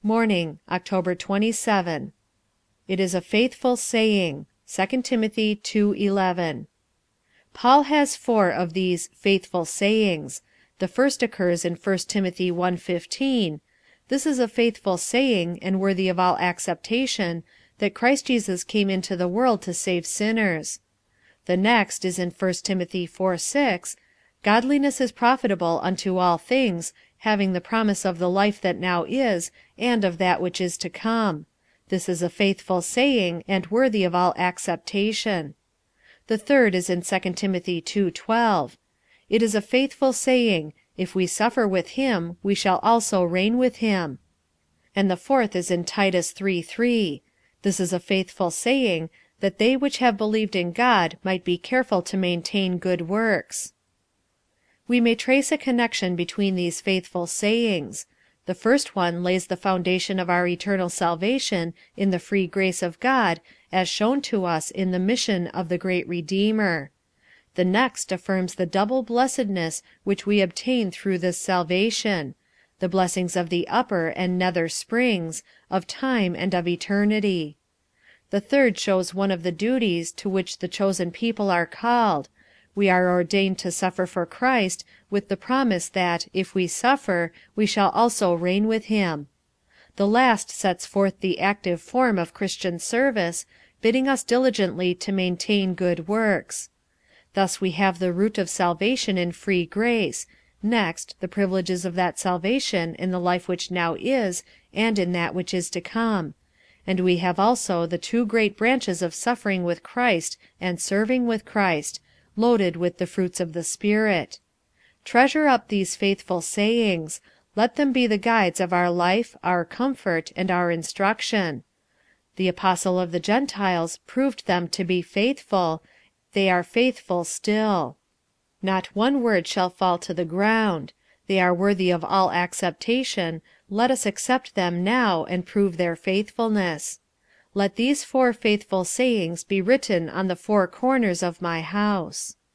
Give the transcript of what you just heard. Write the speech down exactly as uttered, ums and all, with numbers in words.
Morning, October twenty-seventh. It is a faithful saying. Second Timothy two eleven. Paul has four of these "faithful sayings." The first occurs in First Timothy one fifteen. This is a faithful saying, and worthy of all acceptation, that Christ Jesus came into the world to save sinners. The next is in First Timothy four six. Godliness is profitable unto all things, having the promise of the life that now is, and of that which is to come. This is a faithful saying, and worthy of all acceptation. The third is in Second Timothy two twelve. It is a faithful saying, if we suffer with him, we shall also reign with him. And the fourth is in Titus three three. This is a faithful saying, that they which have believed in God might be careful to maintain good works. We may trace a connection between these faithful sayings. The first one lays the foundation of our eternal salvation in the free grace of God, as shown to us in the mission of the great Redeemer. The next affirms the double blessedness which we obtain through this salvation, the blessings of the upper and nether springs, of time and of eternity. The third shows one of the duties to which the chosen people are called. We are ordained to suffer for Christ, with the promise that, if we suffer, we shall also reign with him. The last sets forth the active form of Christian service, bidding us diligently to maintain good works. Thus we have the root of salvation in free grace, next, the privileges of that salvation in the life which now is, and in that which is to come; and we have also the two great branches of suffering with Christ and serving with Christ, loaded with the fruits of the Spirit. Treasure up these faithful sayings. Let them be the guides of our life, our comfort, and our instruction. The Apostle of the Gentiles proved them to be faithful. They are faithful still. Not one word shall fall to the ground. They are worthy of all acceptation. Let us accept them now, and prove their faithfulness. Let these four faithful sayings be written on the four corners of my house.